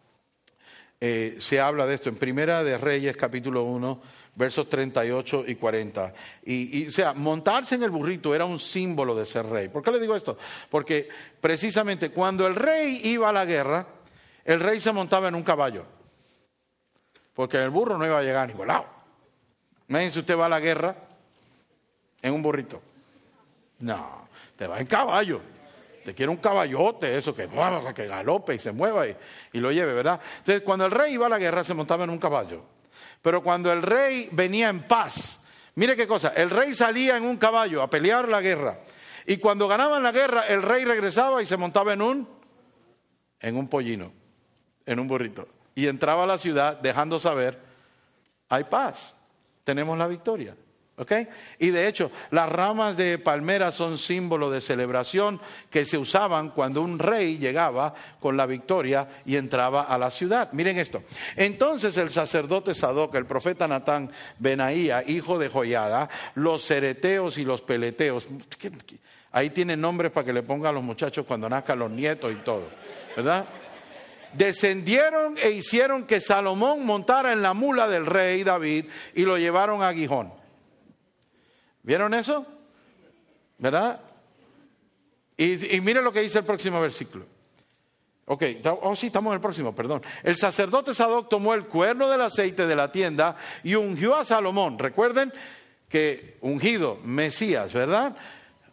se habla de esto, en Primera de Reyes, capítulo 1, versos 38 y 40. O sea, montarse en el burrito era un símbolo de ser rey. ¿Por qué le digo esto? Porque precisamente cuando el rey iba a la guerra, el rey se montaba en un caballo. Porque el burro no iba a llegar a ningún lado. Imagínense, usted va a la guerra en un burrito. No, te va en caballo. Te quiere un caballote, eso que galope y se mueva y lo lleve, ¿verdad? Entonces, cuando el rey iba a la guerra, se montaba en un caballo. Pero cuando el rey venía en paz, mire qué cosa, el rey salía en un caballo a pelear la guerra. Y cuando ganaban la guerra, el rey regresaba y se montaba en un pollino, en un burrito. Y entraba a la ciudad dejando saber, hay paz, tenemos la victoria. ¿Ok? Y de hecho, las ramas de palmera son símbolo de celebración que se usaban cuando un rey llegaba con la victoria y entraba a la ciudad. Miren esto. Entonces el sacerdote Sadoc, el profeta Natán Benaía, hijo de Joiada, los cereteos y los peleteos, ahí tienen nombres para que le pongan a los muchachos cuando nazcan los nietos y todo, ¿verdad? Descendieron e hicieron que Salomón montara en la mula del rey David y lo llevaron a Gijón. ¿Vieron eso? ¿Verdad? Y miren lo que dice el próximo versículo. Ok, sí, estamos en el próximo, perdón. El sacerdote Sadoc tomó el cuerno del aceite de la tienda y ungió a Salomón. Recuerden que ungido, Mesías, ¿verdad?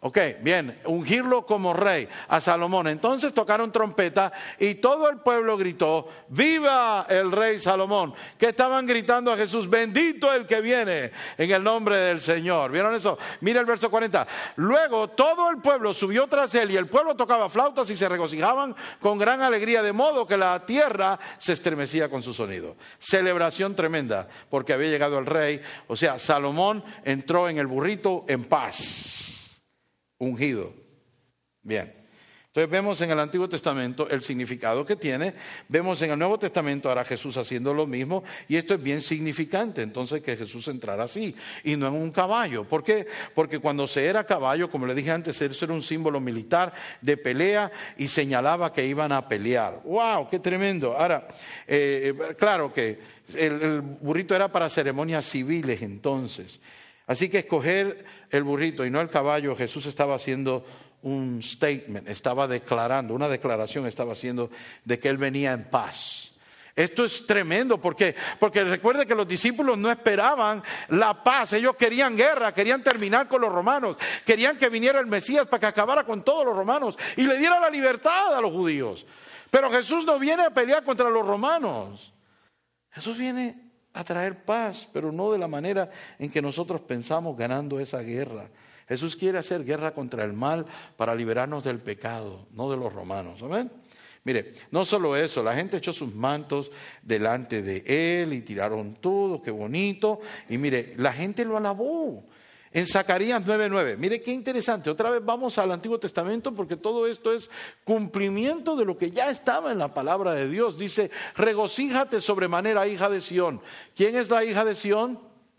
Ok, bien, ungirlo como rey a Salomón. Entonces tocaron trompeta y todo el pueblo gritó, ¡viva el rey Salomón! ¿Qué estaban gritando a Jesús? Bendito el que viene en el nombre del Señor. ¿Vieron eso? Mira el verso 40. Luego todo el pueblo subió tras él y el pueblo tocaba flautas y se regocijaban con gran alegría, de modo que la tierra se estremecía con su sonido. Celebración tremenda porque había llegado el rey. O sea, Salomón entró en el burrito en paz. Ungido. Bien. Entonces vemos en el Antiguo Testamento el significado que tiene. Vemos en el Nuevo Testamento ahora Jesús haciendo lo mismo. Y esto es bien significante. Entonces que Jesús entrara así y no en un caballo. ¿Por qué? Porque cuando se era caballo, como le dije antes, eso era un símbolo militar de pelea y señalaba que iban a pelear. ¡Wow! ¡Qué tremendo! Ahora, claro que el burrito era para ceremonias civiles entonces. Así que escoger el burrito y no el caballo, Jesús estaba haciendo un statement, estaba declarando, una declaración estaba haciendo de que Él venía en paz. Esto es tremendo porque recuerde que los discípulos no esperaban la paz, ellos querían guerra, querían terminar con los romanos, querían que viniera el Mesías para que acabara con todos los romanos y le diera la libertad a los judíos. Pero Jesús no viene a pelear contra los romanos, Jesús viene a traer paz, pero no de la manera en que nosotros pensamos ganando esa guerra. Jesús quiere hacer guerra contra el mal para liberarnos del pecado, no de los romanos. ¿Amén? Mire, no solo eso, la gente echó sus mantos delante de Él y tiraron todo, qué bonito. Y mire, la gente lo alabó. En Zacarías 9:9, mire qué interesante, otra vez vamos al Antiguo Testamento porque todo esto es cumplimiento de lo que ya estaba en la palabra de Dios. Dice, regocíjate sobremanera, hija de Sión. ¿Quién es la hija de Sión?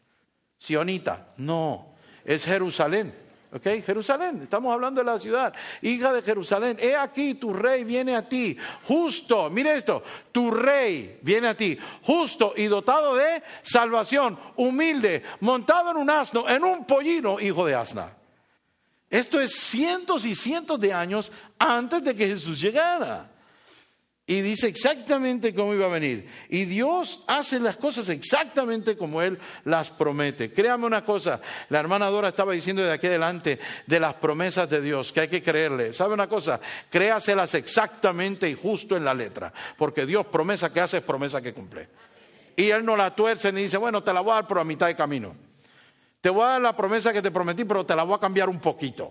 Sionita, no, es Jerusalén. ¿Ok? Jerusalén, estamos hablando de la ciudad. Hija de Jerusalén, he aquí tu rey viene a ti, justo, mire esto, tu rey viene a ti, justo y dotado de salvación, humilde, montado en un asno, en un pollino, hijo de asna. Esto es cientos y cientos de años antes de que Jesús llegara. Y dice exactamente cómo iba a venir. Y Dios hace las cosas exactamente como Él las promete. Créame una cosa, la hermana Dora estaba diciendo de aquí adelante de las promesas de Dios, que hay que creerle. ¿Sabe una cosa? Créaselas exactamente y justo en la letra. Porque Dios promesa que hace es promesa que cumple. Y Él no la tuerce ni dice, bueno, te la voy a dar por a mitad de camino. Te voy a dar la promesa que te prometí, pero te la voy a cambiar un poquito.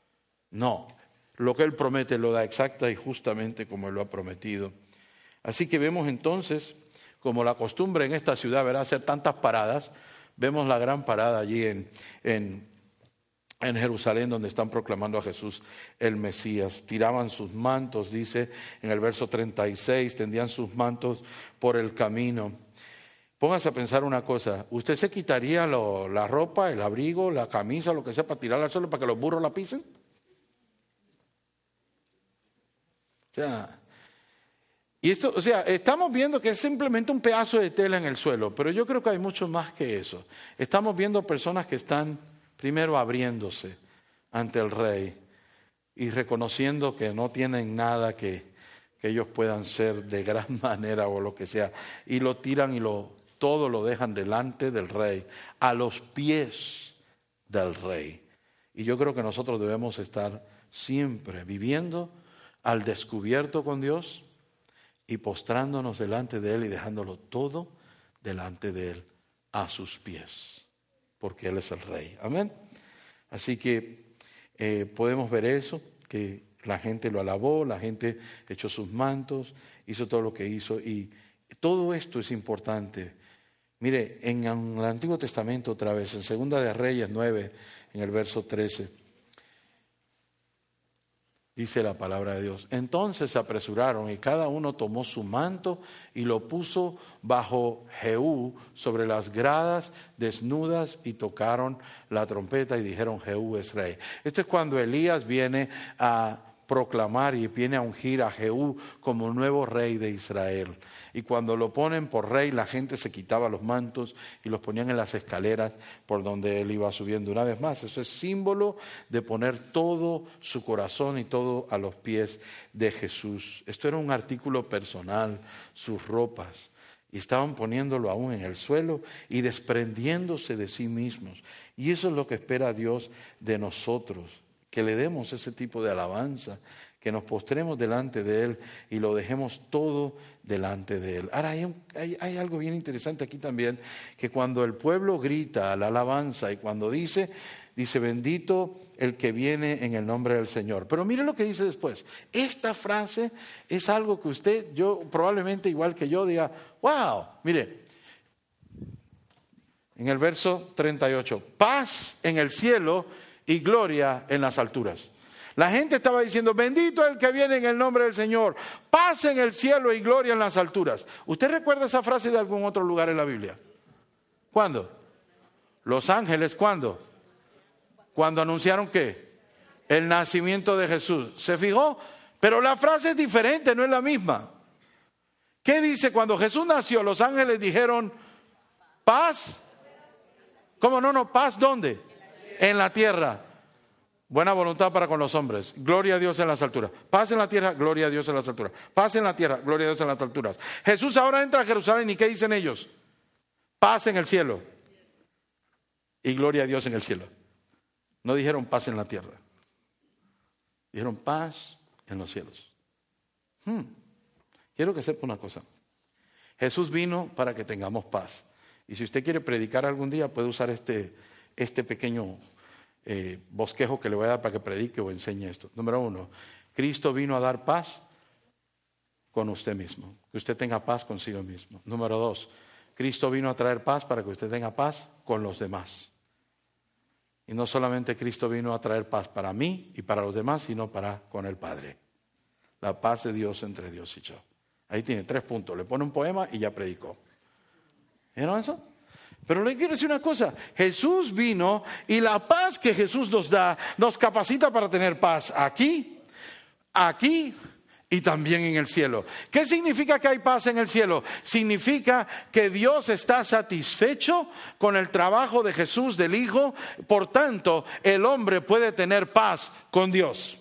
No. Lo que Él promete lo da exacta y justamente como Él lo ha prometido. Así que vemos entonces, como la costumbre en esta ciudad, ¿verdad?, hacer tantas paradas. Vemos la gran parada allí en Jerusalén, donde están proclamando a Jesús el Mesías. Tiraban sus mantos, dice en el verso 36, tendían sus mantos por el camino. Póngase a pensar una cosa, ¿usted se quitaría la ropa, el abrigo, la camisa, lo que sea, para tirarla al suelo para que los burros la pisen? Y esto, estamos viendo que es simplemente un pedazo de tela en el suelo, pero yo creo que hay mucho más que eso. Estamos viendo personas que están primero abriéndose ante el Rey y reconociendo que no tienen nada que ellos puedan ser de gran manera o lo que sea, y lo tiran y todo lo dejan delante del Rey, a los pies del Rey. Y yo creo que nosotros debemos estar siempre viviendo al descubierto con Dios y postrándonos delante de Él y dejándolo todo delante de Él a sus pies, porque Él es el Rey. Amén. Así que podemos ver eso, que la gente lo alabó, la gente echó sus mantos, hizo todo lo que hizo y todo esto es importante. Mire, en el Antiguo Testamento otra vez, en Segunda de Reyes 9, en el verso 13, dice la palabra de Dios. Entonces se apresuraron y cada uno tomó su manto y lo puso bajo Jehú sobre las gradas desnudas y tocaron la trompeta y dijeron, Jehú es rey. Esto es cuando Elías viene a proclamar y viene a ungir a Jehú como nuevo rey de Israel. Y cuando lo ponen por rey, la gente se quitaba los mantos y los ponían en las escaleras por donde él iba subiendo. Una vez más, eso es símbolo de poner todo su corazón y todo a los pies de Jesús. Esto era un artículo personal, sus ropas, y estaban poniéndolo aún en el suelo y desprendiéndose de sí mismos. Y eso es lo que espera Dios de nosotros, que le demos ese tipo de alabanza, que nos postremos delante de Él y lo dejemos todo delante de Él. Ahora hay algo bien interesante aquí también, que cuando el pueblo grita la alabanza y cuando dice bendito el que viene en el nombre del Señor. Pero mire lo que dice después. Esta frase es algo que yo probablemente igual que yo diga, wow, mire, en el verso 38, paz en el cielo y gloria en las alturas. La gente estaba diciendo, bendito el que viene en el nombre del Señor, paz en el cielo y gloria en las alturas. ¿Usted recuerda esa frase de algún otro lugar en la Biblia? ¿Cuándo? Los ángeles, ¿cuándo? Cuando anunciaron ¿qué? El nacimiento de Jesús. ¿Se fijó? Pero la frase es diferente, no es la misma. ¿Qué dice? Cuando Jesús nació, los ángeles dijeron, paz. ¿Cómo no? ¿Paz dónde? En la tierra. Buena voluntad para con los hombres. Gloria a Dios en las alturas. Paz en la tierra, gloria a Dios en las alturas. Paz en la tierra, gloria a Dios en las alturas. Jesús ahora entra a Jerusalén y ¿qué dicen ellos? Paz en el cielo y gloria a Dios en el cielo. No dijeron paz en la tierra. Dijeron paz en los cielos. Quiero que sepa una cosa. Jesús vino para que tengamos paz. Y si usted quiere predicar algún día, puede usar este pequeño bosquejo que le voy a dar para que predique o enseñe esto. Número 1, Cristo vino a dar paz con usted mismo, que usted tenga paz consigo mismo. Número 2, Cristo vino a traer paz para que usted tenga paz con los demás. Y no solamente Cristo vino a traer paz para mí y para los demás, sino para con el Padre. La paz de Dios entre Dios y yo. Ahí tiene 3 puntos, le pone un poema y ya predicó. ¿Vieron eso? Pero le quiero decir una cosa, Jesús vino y la paz que Jesús nos da nos capacita para tener paz aquí y también en el cielo. ¿Qué significa que hay paz en el cielo? Significa que Dios está satisfecho con el trabajo de Jesús, del Hijo, por tanto el hombre puede tener paz con Dios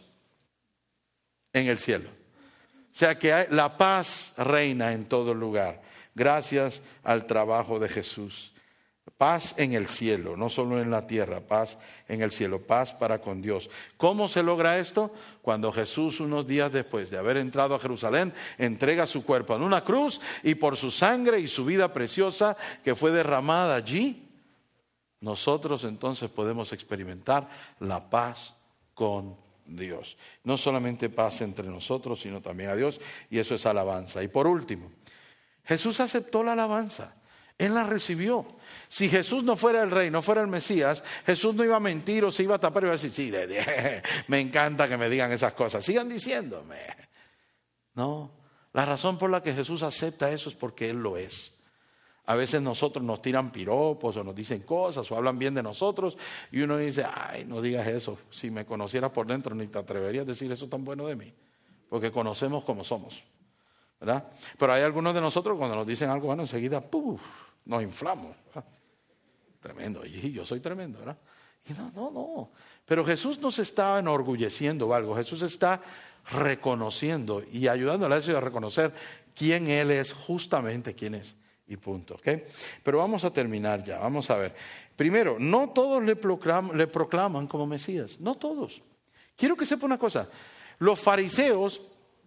en el cielo. O sea que la paz reina en todo lugar, gracias al trabajo de Jesús. Paz en el cielo, no solo en la tierra, paz en el cielo, paz para con Dios. ¿Cómo se logra esto? Cuando Jesús, unos días después de haber entrado a Jerusalén, entrega su cuerpo en una cruz y por su sangre y su vida preciosa que fue derramada allí, nosotros entonces podemos experimentar la paz con Dios. No solamente paz entre nosotros, sino también a Dios, y eso es alabanza. Y por último, Jesús aceptó la alabanza. Él la recibió. Si Jesús no fuera el rey, no fuera el Mesías, Jesús no iba a mentir o se iba a tapar y iba a decir, sí, me encanta que me digan esas cosas, sigan diciéndome. No, la razón por la que Jesús acepta eso es porque Él lo es. A veces nosotros nos tiran piropos o nos dicen cosas o hablan bien de nosotros y uno dice, ay, no digas eso, si me conocieras por dentro ni te atreverías a decir eso tan bueno de mí, porque conocemos cómo somos, ¿verdad? Pero hay algunos de nosotros cuando nos dicen algo bueno enseguida, ¡puf!, nos inflamos, ¿verdad? Tremendo, y yo soy tremendo, ¿verdad? Y no. Pero Jesús no se está enorgulleciendo o algo, Jesús está reconociendo y ayudándole a eso a reconocer quién Él es, justamente quién es, y punto, ¿ok? Pero vamos a terminar ya, vamos a ver. Primero, no todos le proclaman como Mesías, no todos. Quiero que sepa una cosa, los fariseos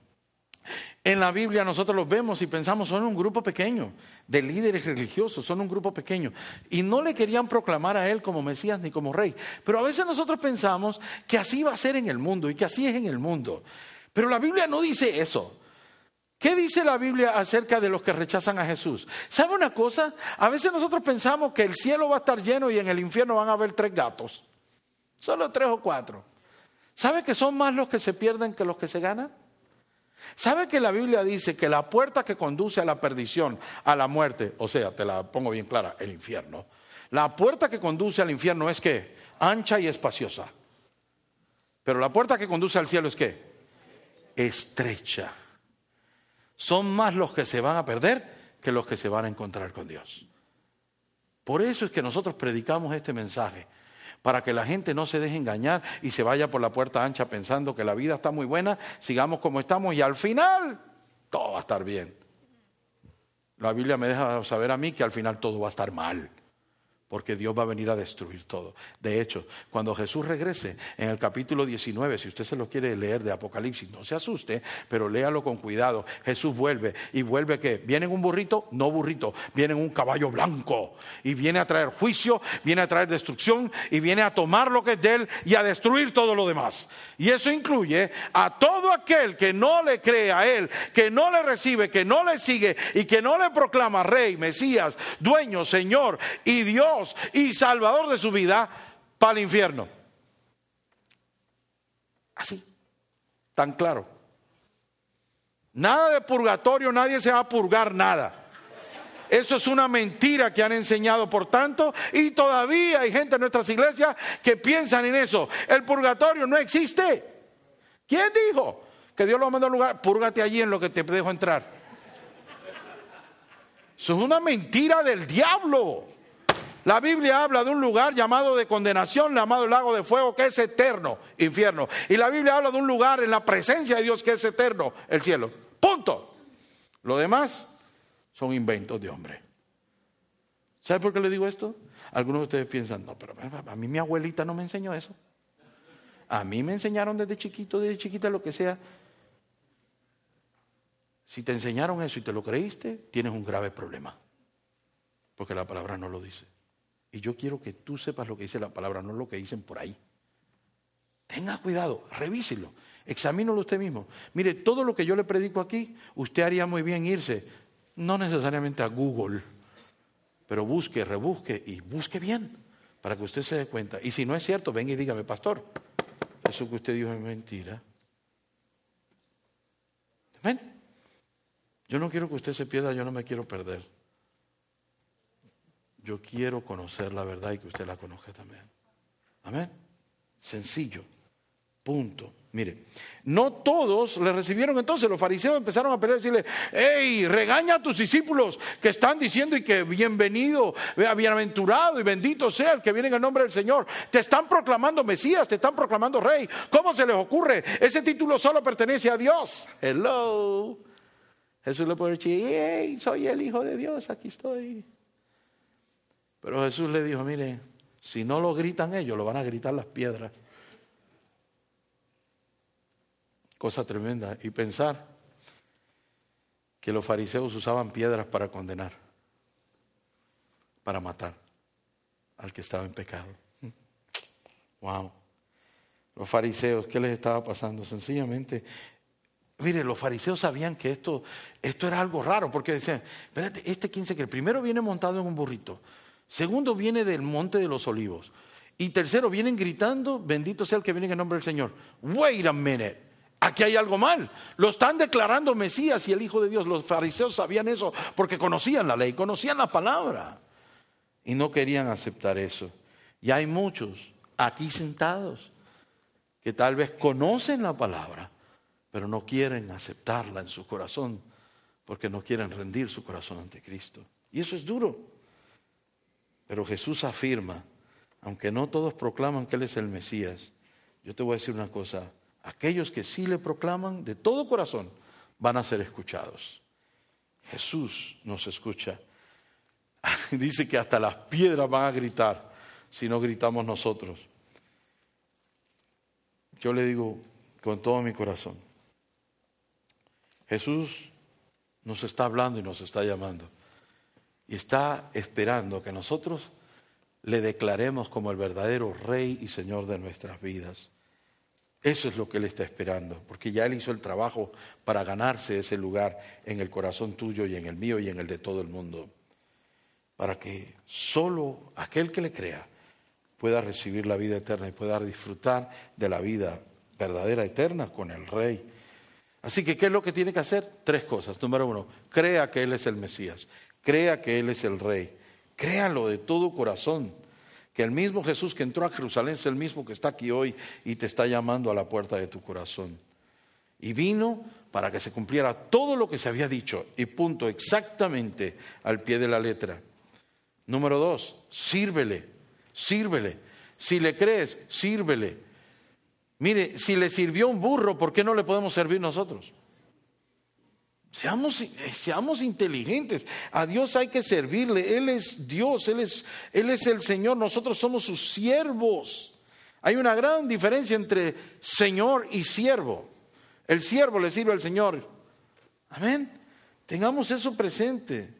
en la Biblia nosotros los vemos y pensamos son un grupo pequeño de líderes religiosos, son un grupo pequeño y no le querían proclamar a Él como Mesías ni como Rey, pero a veces nosotros pensamos que así va a ser en el mundo y que así es en el mundo, pero la Biblia no dice eso. ¿Qué dice la Biblia acerca de los que rechazan a Jesús? ¿Sabe una cosa? A veces nosotros pensamos que el cielo va a estar lleno y en el infierno van a haber 3 gatos, solo 3 o 4. ¿Sabe que son más los que se pierden que los que se ganan? ¿Sabe que la Biblia dice que la puerta que conduce a la perdición, a la muerte, o sea, te la pongo bien clara, el infierno, la puerta que conduce al infierno es ¿qué? Ancha y espaciosa. Pero la puerta que conduce al cielo es ¿qué? Estrecha. Son más los que se van a perder que los que se van a encontrar con Dios. Por eso es que nosotros predicamos este mensaje, para que la gente no se deje engañar y se vaya por la puerta ancha pensando que la vida está muy buena, sigamos como estamos y al final todo va a estar bien. La Biblia me deja saber a mí que al final todo va a estar mal, porque Dios va a venir a destruir todo. De hecho, cuando Jesús regrese, en el capítulo 19, si usted se lo quiere leer de Apocalipsis, no se asuste, pero léalo con cuidado. Jesús vuelve, y vuelve ¿qué? ¿Viene en un burrito? No burrito, viene en un caballo blanco, y viene a traer juicio, viene a traer destrucción, y viene a tomar lo que es de él y a destruir todo lo demás. Y eso incluye a todo aquel que no le cree a él, que no le recibe, que no le sigue y que no le proclama Rey, Mesías, Dueño, Señor y Dios y Salvador de su vida, para el infierno. Así, tan claro. Nada de purgatorio, nadie se va a purgar nada. Eso es una mentira que han enseñado por tanto, y todavía hay gente en nuestras iglesias que piensan en eso. El purgatorio no existe. ¿Quién dijo que Dios lo mandó a un lugar? Púrgate allí en lo que te dejo entrar. Eso es una mentira del diablo. La Biblia habla de un lugar llamado de condenación, llamado el lago de fuego, que es eterno, infierno. Y la Biblia habla de un lugar en la presencia de Dios que es eterno, el cielo. Punto. Lo demás son inventos de hombre. ¿Sabe por qué le digo esto? Algunos de ustedes piensan, no, pero a mí mi abuelita no me enseñó eso. A mí me enseñaron desde chiquita, lo que sea. Si te enseñaron eso y te lo creíste, tienes un grave problema. Porque la palabra no lo dice. Y yo quiero que tú sepas lo que dice la palabra, no lo que dicen por ahí. Tenga cuidado, revíselo, examínelo usted mismo. Mire, todo lo que yo le predico aquí, usted haría muy bien irse, no necesariamente a Google, pero busque, rebusque y busque bien, para que usted se dé cuenta. Y si no es cierto, venga y dígame, pastor, eso que usted dijo es mentira. ¿Ven? Yo no quiero que usted se pierda, yo no me quiero perder. Yo quiero conocer la verdad y que usted la conozca también. Amén. Sencillo. Punto. Mire, no todos le recibieron. Entonces los fariseos empezaron a pelear y decirle: hey, regaña a tus discípulos que están diciendo y que bienvenido, bienaventurado y bendito sea el que viene en el nombre del Señor. Te están proclamando Mesías, te están proclamando Rey. ¿Cómo se les ocurre? Ese título solo pertenece a Dios. Hello. Jesús le puede decir: hey, soy el Hijo de Dios, aquí estoy. Pero Jesús le dijo: mire, si no lo gritan ellos, lo van a gritar las piedras. Cosa tremenda. Y pensar que los fariseos usaban piedras para condenar, para matar al que estaba en pecado. Wow. Los fariseos, ¿qué les estaba pasando? Sencillamente, mire, los fariseos sabían que esto era algo raro, porque decían: espérate, ¿quién se cree? Primero viene montado en un burrito. Segundo, viene del monte de los olivos. Y tercero, vienen gritando: bendito sea el que viene en el nombre del Señor. Wait a minute. Aquí hay algo mal. Lo están declarando Mesías y el Hijo de Dios. Los fariseos sabían eso porque conocían la ley, conocían la palabra. Y no querían aceptar eso. Y hay muchos aquí sentados que tal vez conocen la palabra, pero no quieren aceptarla en su corazón porque no quieren rendir su corazón ante Cristo. Y eso es duro. Pero Jesús afirma, aunque no todos proclaman que Él es el Mesías, yo te voy a decir una cosa: aquellos que sí le proclaman de todo corazón van a ser escuchados. Jesús nos escucha. Dice que hasta las piedras van a gritar si no gritamos nosotros. Yo le digo con todo mi corazón, Jesús nos está hablando y nos está llamando. Y está esperando que nosotros le declaremos como el verdadero Rey y Señor de nuestras vidas. Eso es lo que Él está esperando, porque ya Él hizo el trabajo para ganarse ese lugar en el corazón tuyo y en el mío y en el de todo el mundo. Para que solo aquel que le crea pueda recibir la vida eterna y pueda disfrutar de la vida verdadera eterna con el Rey. Así que, ¿qué es lo que tiene que hacer? 3 cosas. Número 1, crea que Él es el Mesías. Crea que Él es el Rey. Créalo de todo corazón. Que el mismo Jesús que entró a Jerusalén es el mismo que está aquí hoy y te está llamando a la puerta de tu corazón. Y vino para que se cumpliera todo lo que se había dicho. Y punto, exactamente al pie de la letra. Número 2, sírvele. Si le crees, sírvele. Mire, si le sirvió un burro, ¿por qué no le podemos servir nosotros? Seamos inteligentes. A Dios hay que servirle. Él es Dios, Él es el Señor. Nosotros somos sus siervos. Hay una gran diferencia entre Señor y siervo. El siervo le sirve al Señor. Amén. Tengamos eso presente.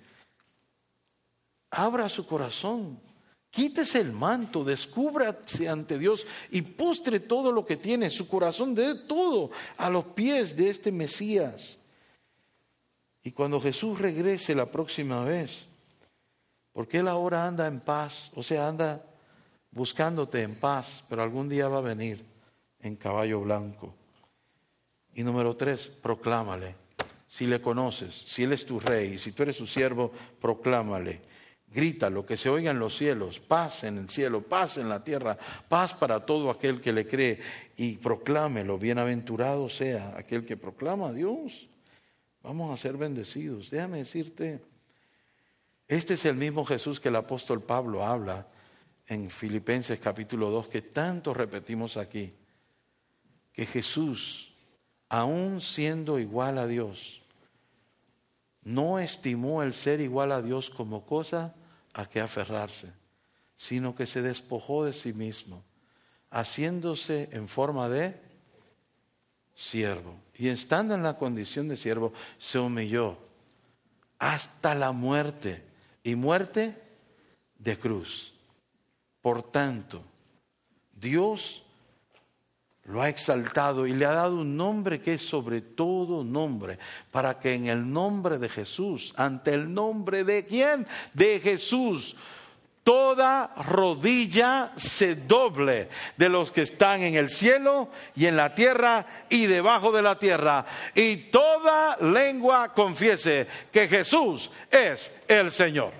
Abra su corazón. Quítese el manto, descúbrase ante Dios y postre todo lo que tiene, su corazón, de todo a los pies de este Mesías. Y cuando Jesús regrese la próxima vez, porque Él ahora anda en paz, o sea, anda buscándote en paz, pero algún día va a venir en caballo blanco. Y número 3, proclámale. Si le conoces, si Él es tu rey, si tú eres su siervo, proclámale. Grítalo, que se oiga en los cielos, paz en el cielo, paz en la tierra, paz para todo aquel que le cree, y proclámelo. Bienaventurado sea aquel que proclama a Dios. Vamos a ser bendecidos. Déjame decirte, este es el mismo Jesús que el apóstol Pablo habla en Filipenses capítulo 2, que tanto repetimos aquí, que Jesús, aun siendo igual a Dios, no estimó el ser igual a Dios como cosa a que aferrarse, sino que se despojó de sí mismo, haciéndose en forma de siervo. Y estando en la condición de siervo, se humilló hasta la muerte, y muerte de cruz. Por tanto, Dios lo ha exaltado y le ha dado un nombre que es sobre todo nombre, para que en el nombre de Jesús, ante el nombre de ¿quién? De Jesús, toda rodilla se doble, de los que están en el cielo y en la tierra y debajo de la tierra, y toda lengua confiese que Jesús es el Señor.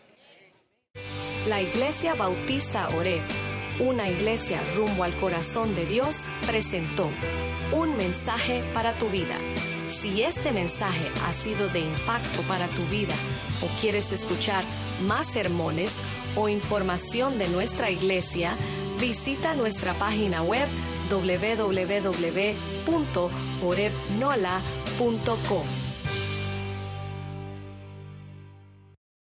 La Iglesia Bautista Oreb, una iglesia rumbo al corazón de Dios, presentó un mensaje para tu vida. Si este mensaje ha sido de impacto para tu vida o quieres escuchar más sermones o información de nuestra iglesia, visita nuestra página web www.orebnola.com.